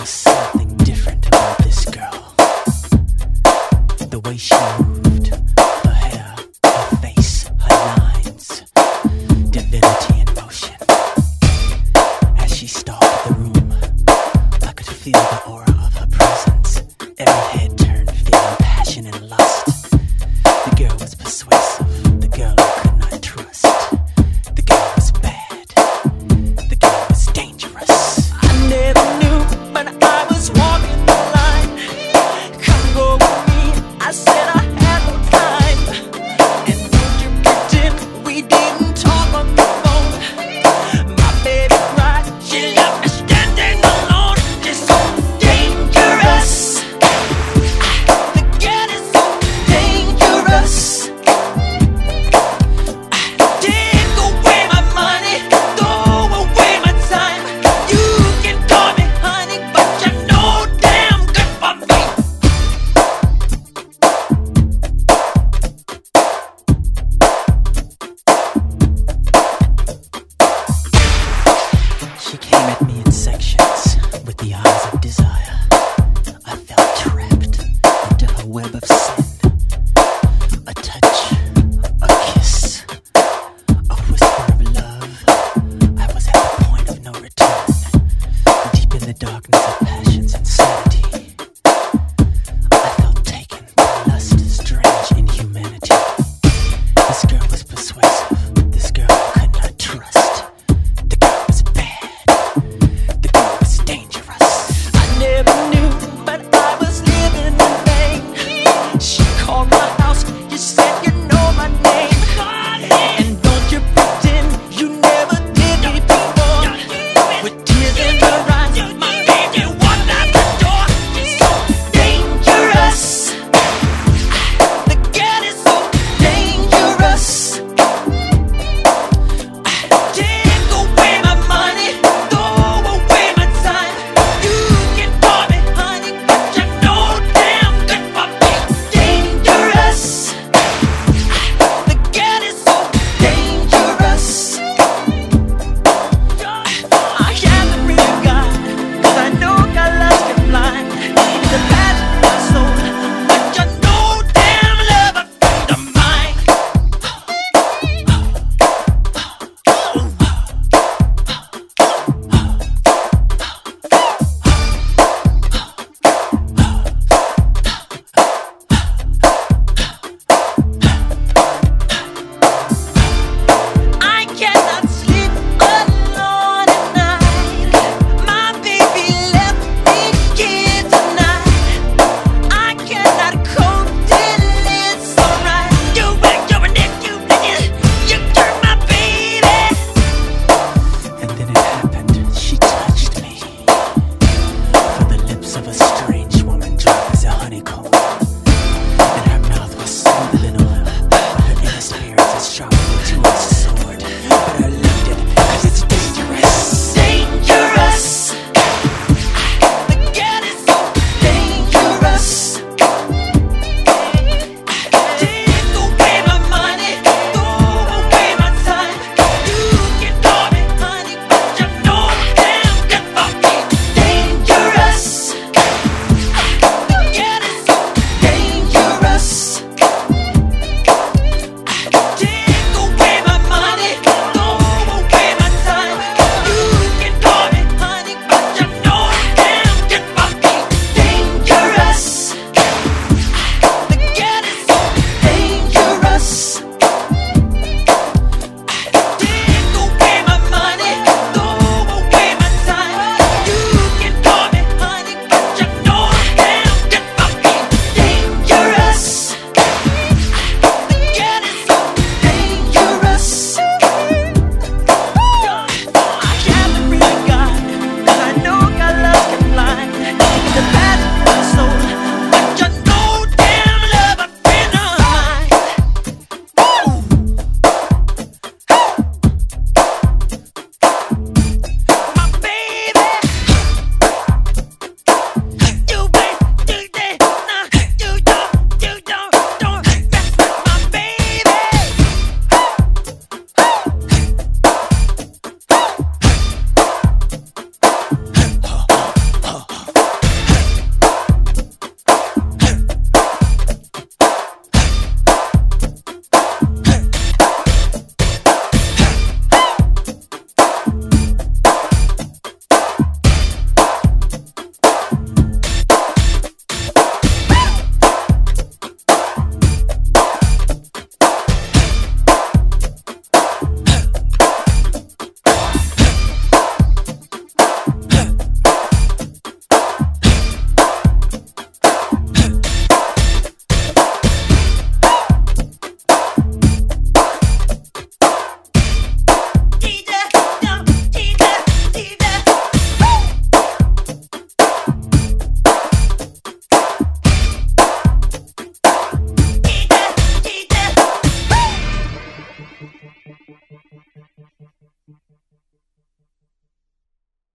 was something different about this girl. The way she moved, her hair, her face, her lines, divinity in motion. As she stalked the room, I could feel the aura of her presence. Every head turned, feeling passion and lust. The girl was persuasive, the girl I could not trust. The girl was bad, the girl was dangerous. I never knew when I was walking the line. Come go with me, I said I had no time. And would you pretend we didn't talk on the phone? My baby cried, she left me standing alone. She's so dangerous. The girl is so dangerous. Take away my money, throw away my time. You can call me honey, but you're no damn good for me. She came at me in sections.